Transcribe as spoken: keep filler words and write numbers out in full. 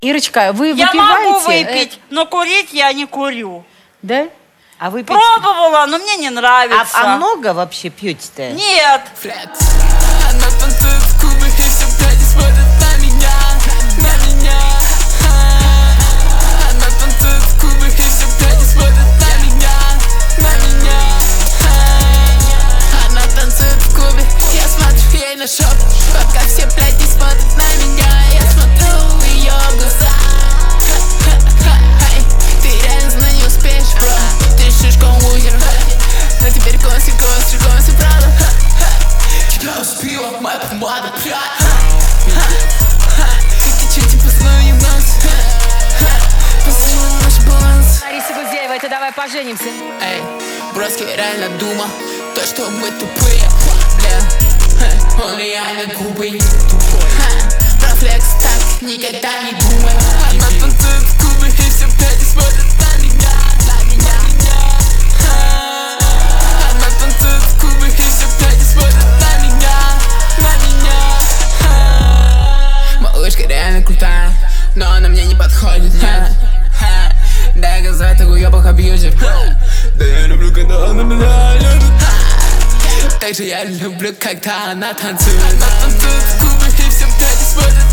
Ирочка, вы Я выпиваете? могу выпить, но курить я не курю. Да? А вы пьете? Пробовала, но мне не нравится. А, а много вообще пьете-то? Нет. Она танцует в клубах и все пьяни смотрят на меня, на меня. Она танцует в клубах и все пьяни смотрят на меня, на меня. Она танцует в клубе, я смотрю ей на шоп, пока все пьяни смотрят на меня, я смотрю в ее глаза. Ты реально за не успеешь, бро, ты шишком лузер. Но теперь конси, конси, конси, правда. Тебя успела моя помада, ты че, типа, снова не нос? Посмотрим наш баланс. Лариса Гузеева, это давай поженимся. Эй, броски реально думал, то, что мы тупые, бля, он реально глупый, про флекс так никогда не думай. Она танцует в клубах и все пяти смотрят на меня, на меня. Она танцует в клубах и все пяти смотрят на меня, на меня. Малышка реально крутая, но она мне не подходит, нет. Дай газа, ты уебок абьюзер. Да я люблю, когда она меня любит. Так же я люблю, когда она танцует. Она танцует в клубах и все пяти смотрят